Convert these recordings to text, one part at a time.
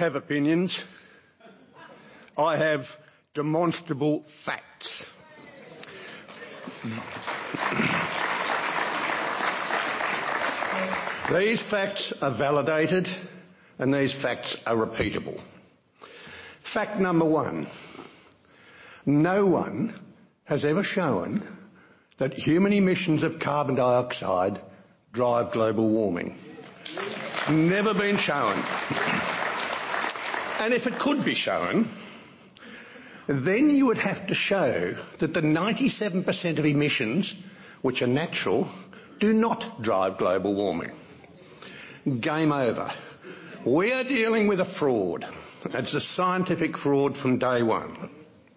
have opinions. I have demonstrable facts. These facts are validated and these facts are repeatable. Fact number one, no one has ever shown that human emissions of carbon dioxide drive global warming. Never been shown. And if it could be shown, then you would have to show that the 97% of emissions, which are natural, do not drive global warming. Game over. We are dealing with a fraud. It's a scientific fraud from day one.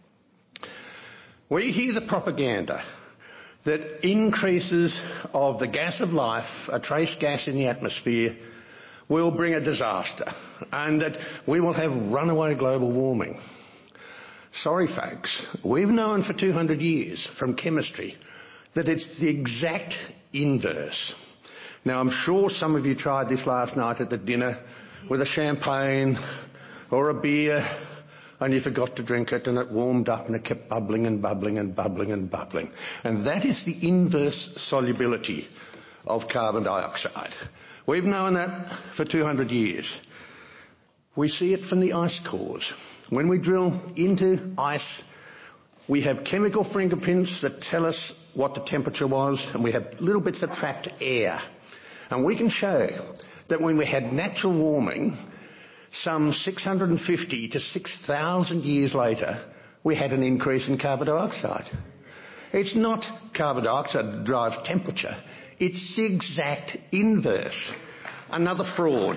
We hear the propaganda that increases of the gas of life, a trace gas in the atmosphere, will bring a disaster and that we will have runaway global warming. Sorry folks, we've known for 200 years from chemistry that it's the exact inverse. Now I'm sure some of you tried this last night at the dinner with a champagne or a beer and you forgot to drink it and it warmed up and it kept bubbling and bubbling and bubbling and bubbling. And that is the inverse solubility of carbon dioxide. We've known that for 200 years. We see it from the ice cores. When we drill into ice, we have chemical fingerprints that tell us what the temperature was, and we have little bits of trapped air. And we can show that when we had natural warming, some 650 to 6,000 years later, we had an increase in carbon dioxide. It's not carbon dioxide that drives temperature. It's the exact inverse. Another fraud.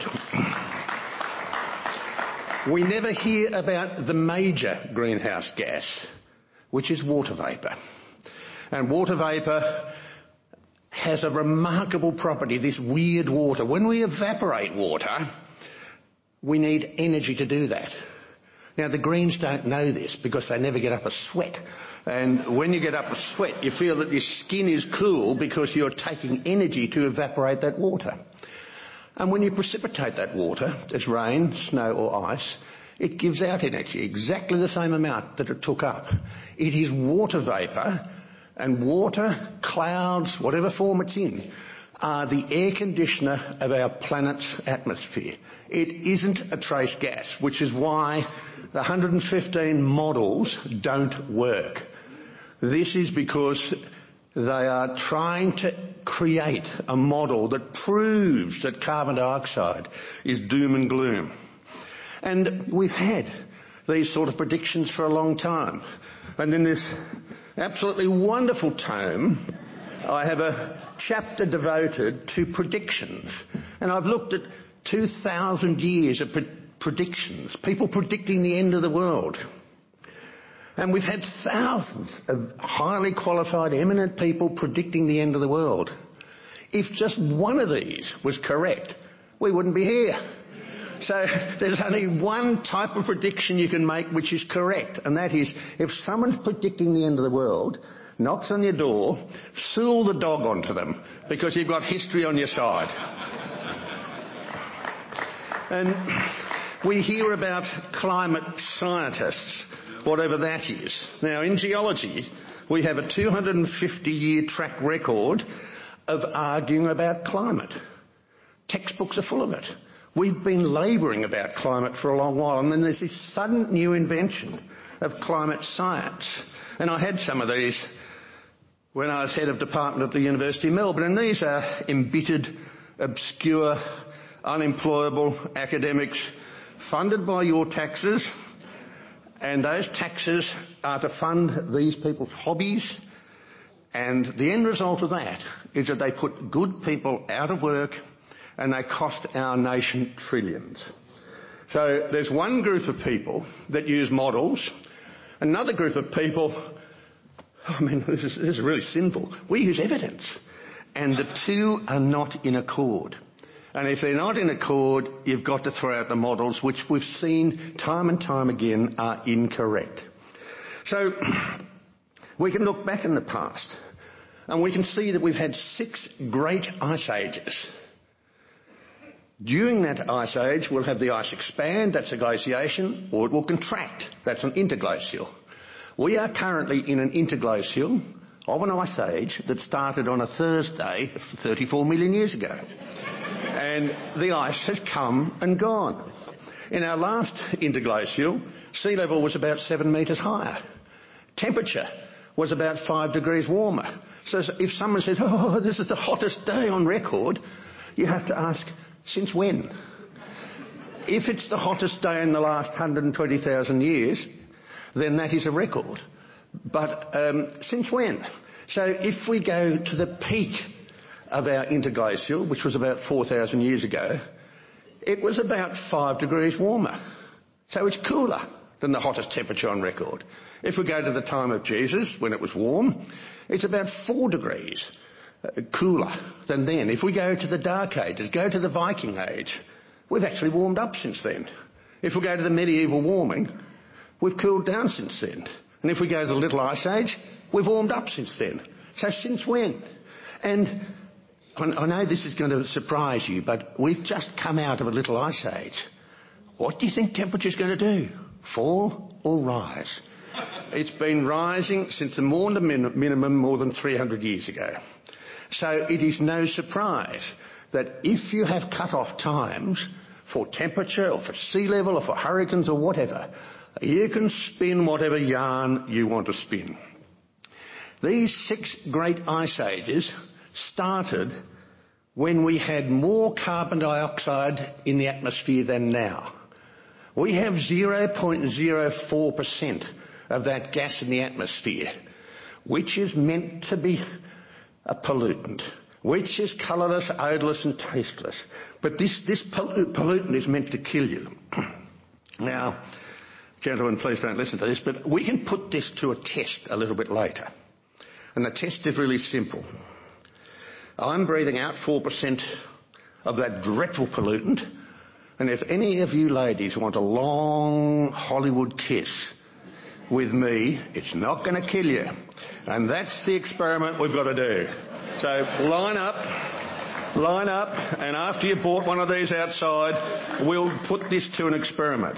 We never hear about the major greenhouse gas, which is water vapour. And water vapour has a remarkable property, this weird water. When we evaporate water, we need energy to do that. Now the Greens don't know this because they never get up a sweat. And when you get up a sweat, you feel that your skin is cool because you're taking energy to evaporate that water. And when you precipitate that water, as rain, snow or ice, it gives out energy, exactly the same amount that it took up. It is water vapour, and water, clouds, whatever form it's in, are the air conditioner of our planet's atmosphere. It isn't a trace gas, which is why the 115 models don't work. This is because they are trying to create a model that proves that carbon dioxide is doom and gloom. And we've had these sort of predictions for a long time. And in this absolutely wonderful tome, I have a chapter devoted to predictions. And I've looked at 2,000 years of predictions, people predicting the end of the world. And we've had thousands of highly qualified, eminent people predicting the end of the world. If just one of these was correct, we wouldn't be here. So there's only one type of prediction you can make which is correct, and that is if someone's predicting the end of the world, knocks on your door, sue the dog onto them because you've got history on your side. And we hear about climate scientists, whatever that is. Now, in geology, we have a 250-year track record of arguing about climate. Textbooks are full of it. We've been labouring about climate for a long while, and then there's this sudden new invention of climate science. And I had some of these when I was head of department at the University of Melbourne, and these are embittered, obscure, unemployable academics funded by your taxes, and those taxes are to fund these people's hobbies, and the end result of that is that they put good people out of work and they cost our nation trillions. So there's one group of people that use models, another group of people, this is really sinful, we use evidence, and the two are not in accord. And if they're not in accord, you've got to throw out the models, which we've seen time and time again are incorrect. So we can look back in the past and we can see that we've had 6 great ice ages. During that ice age, we'll have the ice expand, that's a glaciation, or it will contract, that's an interglacial. We are currently in an interglacial of an ice age that started on a Thursday 34 million years ago. And the ice has come and gone. In our last interglacial, sea level was about 7 metres higher. Temperature was about 5 degrees warmer. So if someone says, oh, this is the hottest day on record, you have to ask, since when? If it's the hottest day in the last 120,000 years, then that is a record. But since when? So if we go to the peak of our interglacial, which was about 4,000 years ago, it was about 5 degrees warmer. So it's cooler than the hottest temperature on record. If we go to the time of Jesus, when it was warm, it's about 4 degrees cooler than then. If we go to the Dark Ages, go to the Viking Age, we've actually warmed up since then. If we go to the medieval warming, we've cooled down since then. And if we go to the Little Ice Age, we've warmed up since then. So since when? And I know this is going to surprise you, but we've just come out of a Little Ice Age. What do you think temperature's going to do? Fall or rise? It's been rising since the Maunder minimum more than 300 years ago. So it is no surprise that if you have cut-off times for temperature or for sea level or for hurricanes or whatever, you can spin whatever yarn you want to spin. These 6 great ice ages started when we had more carbon dioxide in the atmosphere than now. We have 0.04% of that gas in the atmosphere, which is meant to be a pollutant, which is colourless, odourless and tasteless. But this pollutant is meant to kill you. Now, gentlemen, please don't listen to this, but we can put this to a test a little bit later. And the test is really simple. I'm breathing out 4% of that dreadful pollutant, and if any of you ladies want a long Hollywood kiss with me, it's not going to kill you. And that's the experiment we've got to do. So line up, and after you've bought one of these outside, we'll put this to an experiment.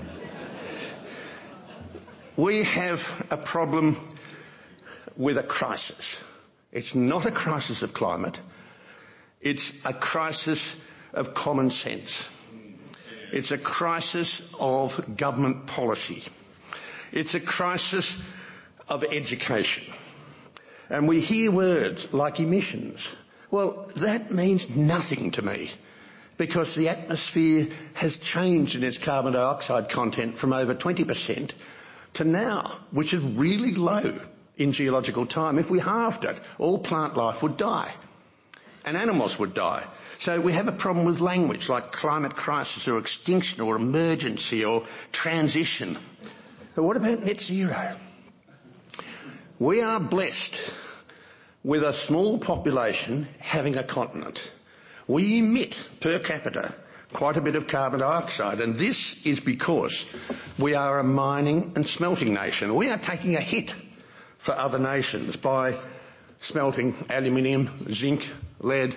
We have a problem with a crisis. It's not a crisis of climate. It's a crisis of common sense. It's a crisis of government policy. It's a crisis of education. And we hear words like emissions. Well, that means nothing to me, because the atmosphere has changed in its carbon dioxide content from over 20% to now, which is really low in geological time. If we halved it, all plant life would die and animals would die. So we have a problem with language like climate crisis or extinction or emergency or transition. But what about net zero? We are blessed with a small population having a continent. We emit per capita quite a bit of carbon dioxide, and this is because we are a mining and smelting nation. We are taking a hit for other nations by smelting aluminium, zinc, lead,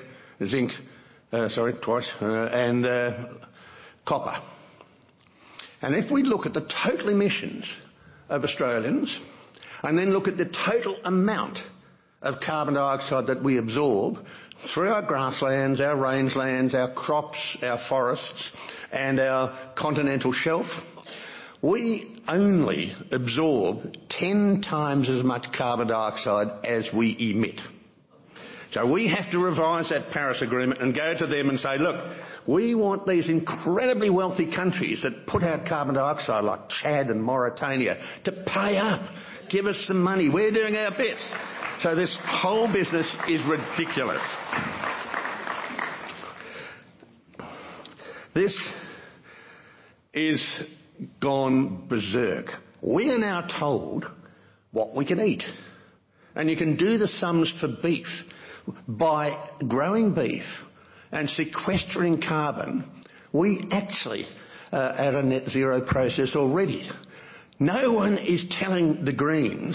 and copper. And if we look at the total emissions of Australians and then look at the total amount of carbon dioxide that we absorb through our grasslands, our rangelands, our crops, our forests and our continental shelf, we only absorb 10 times as much carbon dioxide as we emit. So we have to revise that Paris Agreement and go to them and say, look, we want these incredibly wealthy countries that put out carbon dioxide like Chad and Mauritania to pay up. Give us some money. We're doing our best. So this whole business is ridiculous. This is gone berserk. We are now told what we can eat. And you can do the sums for beef. By growing beef and sequestering carbon, we actually are at a net zero process already. No one is telling the Greens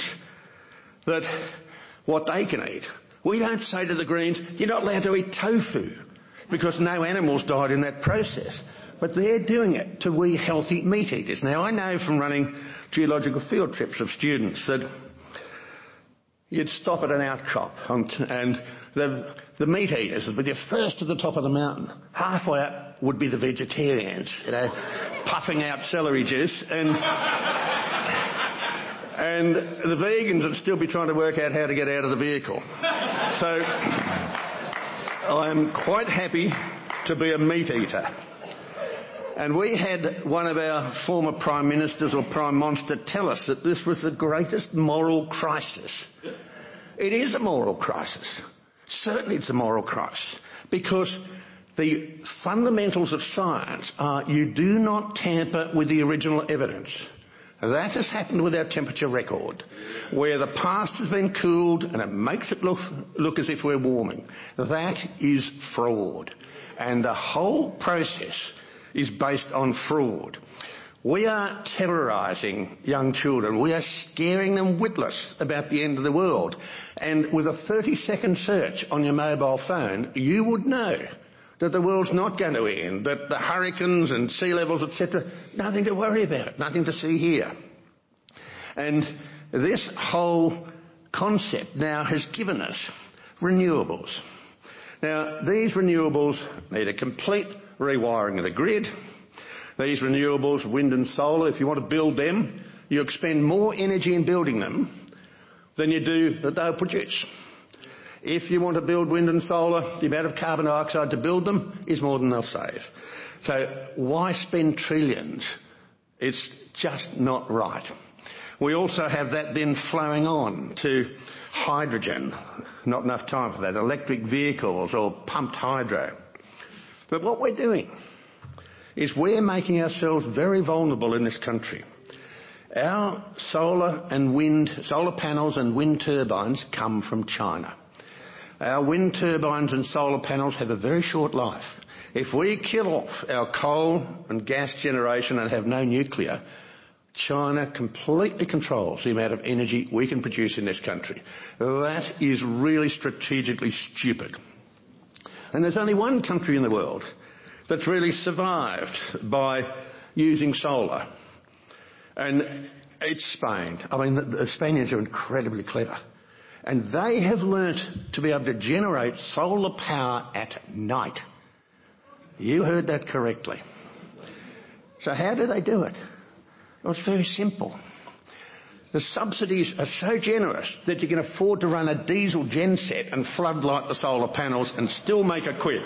that what they can eat. We don't say to the Greens, you're not allowed to eat tofu. because no animals died in that process. But they're doing it to we healthy meat eaters. Now, I know from running geological field trips of students that you'd stop at an outcrop and the meat eaters would be first to the top of the mountain. Halfway up would be the vegetarians, puffing out celery juice, and the vegans would still be trying to work out how to get out of the vehicle. So I'm quite happy to be a meat eater. And we had one of our former Prime Ministers or Prime Monster tell us that this was the greatest moral crisis. It is a moral crisis. Certainly it's a moral crisis. Because the fundamentals of science are you do not tamper with the original evidence. That has happened with our temperature record, where the past has been cooled and it makes it look as if we're warming. That is fraud. And the whole process is based on fraud. We are terrorising young children. We are scaring them witless about the end of the world. And with a 30-second search on your mobile phone, you would know that the world's not going to end, that the hurricanes and sea levels, etc., nothing to worry about, nothing to see here. And this whole concept now has given us renewables. Now, these renewables need a complete rewiring of the grid. These renewables, wind and solar, if you want to build them, you expend more energy in building them than you do that they'll produce. If you want to build wind and solar, the amount of carbon dioxide to build them is more than they'll save. So why spend trillions? It's just not right. We also have that then flowing on to hydrogen. Not enough time for that. Electric vehicles or pumped hydro. But what we're doing is we're making ourselves very vulnerable in this country. Our solar panels and wind turbines come from China. Our wind turbines and solar panels have a very short life. If we kill off our coal and gas generation and have no nuclear, China completely controls the amount of energy we can produce in this country. That is really strategically stupid. And there's only one country in the world that's really survived by using solar. And it's Spain. I mean, the Spaniards are incredibly clever. And they have learnt to be able to generate solar power at night. You heard that correctly. So how do they do it? Well, it's very simple. The subsidies are so generous that you can afford to run a diesel genset and floodlight the solar panels and still make a quid.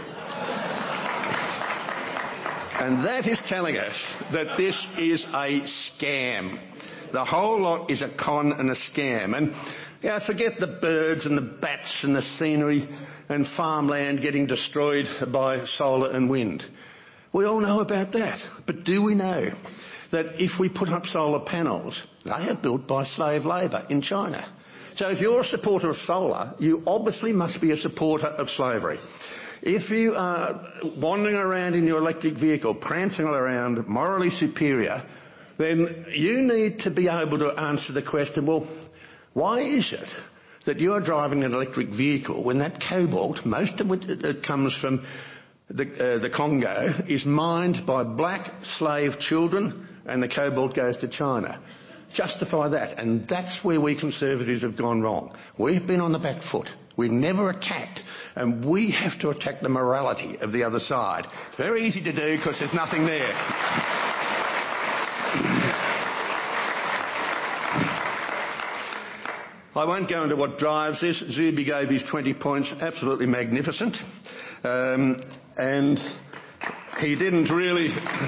And that is telling us that this is a scam. The whole lot is a con and a scam. And forget the birds and the bats and the scenery and farmland getting destroyed by solar and wind. We all know about that. But do we know that if we put up solar panels, they are built by slave labour in China? So if you're a supporter of solar, you obviously must be a supporter of slavery. If you are wandering around in your electric vehicle, prancing around, morally superior, then you need to be able to answer the question, well, why is it that you are driving an electric vehicle when that cobalt, most of it comes from the Congo, is mined by black slave children and the cobalt goes to China? Justify that. And that's where we Conservatives have gone wrong. We've been on the back foot. We've never attacked, and we have to attack the morality of the other side. It's very easy to do because there's nothing there. I won't go into what drives this. Zuby gave his 20 points, absolutely magnificent. And he didn't really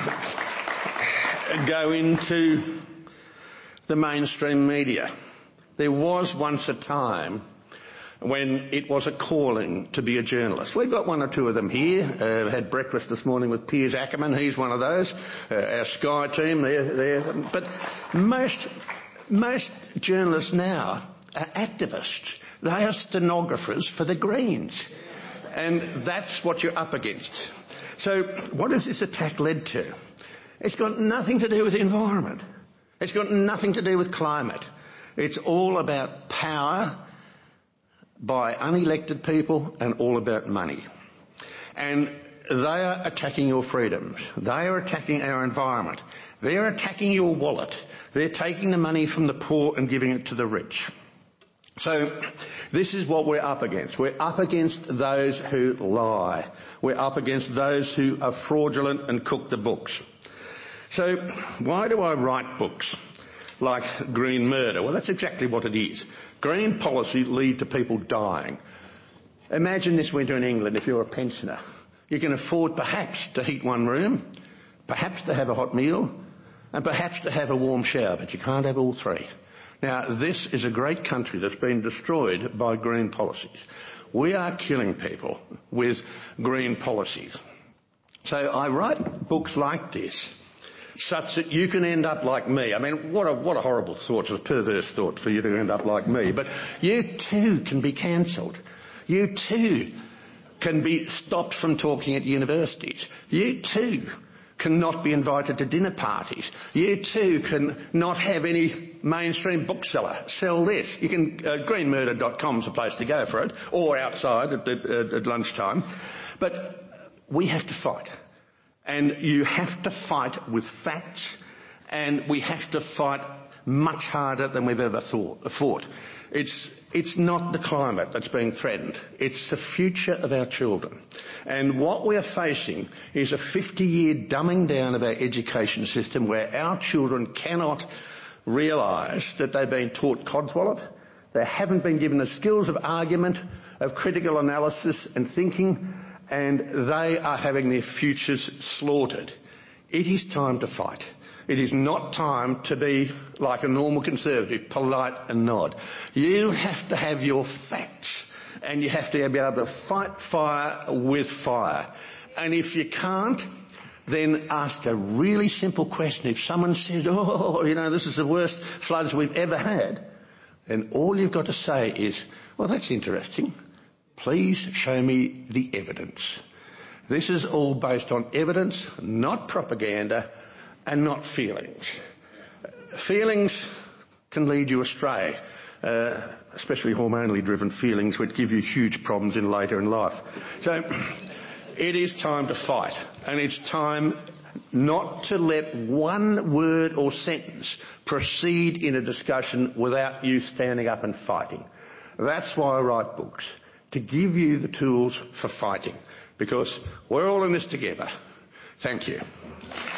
go into the mainstream media. There was once a time when it was a calling to be a journalist. We've got one or two of them here. Had breakfast this morning with Piers Ackerman. He's one of those. Our Sky team, they're but most journalists now are activists. They are stenographers for the Greens. And that's what you're up against. So what has this attack led to? It's got nothing to do with the environment. It's got nothing to do with climate. It's all about power by unelected people and all about money. And they are attacking your freedoms. They are attacking our environment. They're attacking your wallet. They're taking the money from the poor and giving it to the rich. So this is what we're up against. We're up against those who lie. We're up against those who are fraudulent and cook the books. So why do I write books like Green Murder? Well, that's exactly what it is. Green policies lead to people dying. Imagine this winter in England if you're a pensioner. You can afford perhaps to heat one room, perhaps to have a hot meal, and perhaps to have a warm shower, but you can't have all three. Now, this is a great country that's been destroyed by green policies. We are killing people with green policies. So I write books like this, such that you can end up like me. I mean, what a horrible thought, a perverse thought for you to end up like me. But you too can be cancelled. You too can be stopped from talking at universities. You too cannot be invited to dinner parties. You too can not have any mainstream bookseller sell this. You can, greenmurder.com is the place to go for it, or outside at lunchtime. But we have to fight. And you have to fight with facts, and we have to fight much harder than we've ever fought. It's not the climate that's being threatened. It's the future of our children. And what we're facing is a 50-year dumbing down of our education system where our children cannot realise that they've been taught codswallop. They haven't been given the skills of argument, of critical analysis and thinking, and they are having their futures slaughtered. It is time to fight. It is not time to be like a normal Conservative, polite and nod. You have to have your facts, and you have to be able to fight fire with fire. And if you can't, then ask a really simple question. If someone says, this is the worst floods we've ever had, then all you've got to say is, well, that's interesting. Please show me the evidence. This is all based on evidence, not propaganda, and not feelings. Feelings can lead you astray, especially hormonally driven feelings, which give you huge problems later in life. So it is time to fight, and it's time not to let one word or sentence proceed in a discussion without you standing up and fighting. That's why I write books, to give you the tools for fighting, because we're all in this together. Thank you.